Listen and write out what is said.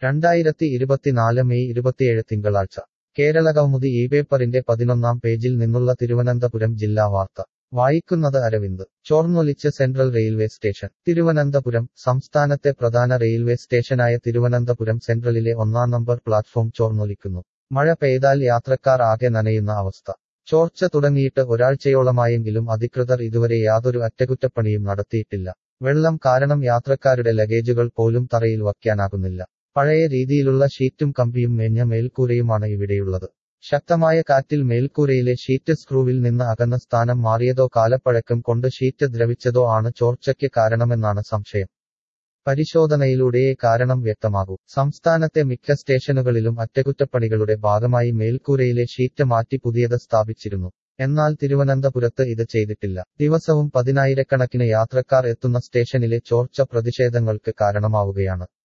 2024 May 27 തിങ്കളാഴ്ച കേരളകൗമുദി ഈ പേപ്പറിന്റെ 11-ാം പേജിൽ നിന്നുള്ള തിരുവനന്തപുരം ജില്ലാ വാർത്ത വായിക്കുന്നത് അരവിന്ദ് ചോർന്നൊലിച്ച് സെൻട്രൽ റെയിൽവേ സ്റ്റേഷൻ തിരുവനന്തപുരം സംസ്ഥാനത്തെ പ്രധാന റെയിൽവേ സ്റ്റേഷനായ തിരുവനന്തപുരം സെൻട്രലിലെ 1-ാം നമ്പർ പ്ലാറ്റ്ഫോം ചോർന്നൊലിക്കുന്നു മഴ പെയ്താൽ യാത്രക്കാർ ആകെ നനയുന്ന അവസ്ഥ ചോർച്ച തുടങ്ങിയിട്ട് ഒരാഴ്ചയോളമായെങ്കിലും അധികൃതർ ഇതുവരെ യാതൊരു അറ്റകുറ്റപ്പണിയും നടത്തിയിട്ടില്ല വെള്ളം കാരണം യാത്രക്കാരുടെ ലഗേജുകൾ പോലും തറയിൽ വയ്ക്കാനാകുന്നില്ല പഴയ രീതിയിലുള്ള ഷീറ്റും കമ്പിയും മേഞ്ഞ മേൽക്കൂരയുമാണ് ഇവിടെയുള്ളത് ശക്തമായ കാറ്റിൽ മേൽക്കൂരയിലെ ഷീറ്റ് സ്ക്രൂവിൽ നിന്ന് അകന്ന സ്ഥാനം മാറിയതോ കാലപ്പഴക്കം കൊണ്ട് ഷീറ്റ് ദ്രവിച്ചതോ ആണ് ചോർച്ചയ്ക്ക് കാരണമെന്നാണ് സംശയം പരിശോധനയിലൂടെയേ കാരണം വ്യക്തമാകൂ സംസ്ഥാനത്തെ മിക്ക സ്റ്റേഷനുകളിലും അറ്റകുറ്റപ്പണികളുടെ ഭാഗമായി മേൽക്കൂരയിലെ ഷീറ്റ് മാറ്റി പുതിയത് സ്ഥാപിച്ചിരുന്നു എന്നാൽ തിരുവനന്തപുരത്ത് ഇത് ചെയ്തിട്ടില്ല ദിവസവും 10,000-കണക്കിന് യാത്രക്കാർ എത്തുന്ന സ്റ്റേഷനിലെ ചോർച്ച പ്രതിഷേധങ്ങൾക്ക് കാരണമാവുകയാണ്